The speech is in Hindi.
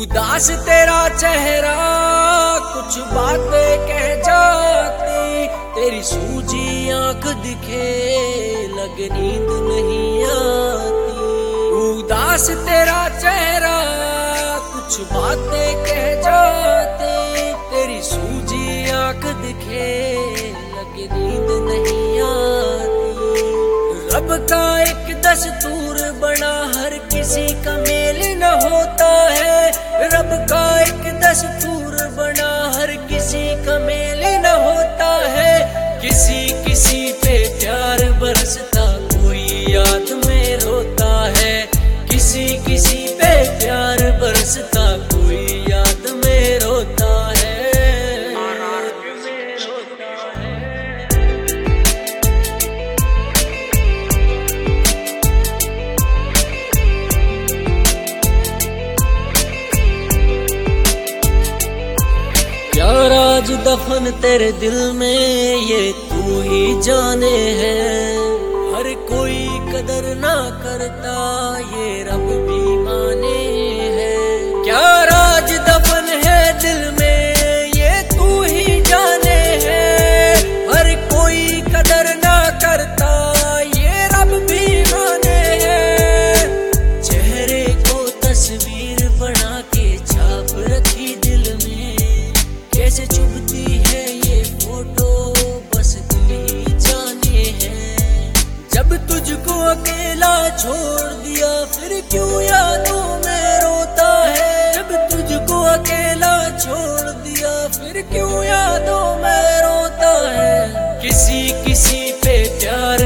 उदास तेरा चेहरा कुछ बातें कह जाती, तेरी सूजी आंख दिखे लगे नींद नहीं आती। उदास तेरा चेहरा कुछ बातें कह जाती, तेरी सूजी आंख दिखे लगे नींद नहीं आती। रब का एक दस्तूर बना हर किसी का मेल न होता है, रब का एक दस्तूर बना हर किसी का मेल न होता है। किसी किसी पे प्यार बरसता कोई याद में रोता है, किसी किसी पे प्यार बरसता कोई याद में रोता है। क्या राज दफन तेरे दिल में ये तू ही जाने है, हर कोई कदर ना करता ये रब भी माने है। क्या राज दफन है दिल में ये तू ही जाने है, हर कोई कदर ना करता ये रब भी माने है। चेहरे को तस्वीर बना के छाप रखी दिल में, कैसे चुभती है ये फोटो बस दिल ही जाने है। जब तुझको अकेला छोड़ दिया फिर क्यों यादों में रोता है, जब तुझको अकेला छोड़ दिया फिर क्यों यादों में रोता है। किसी किसी पे प्यार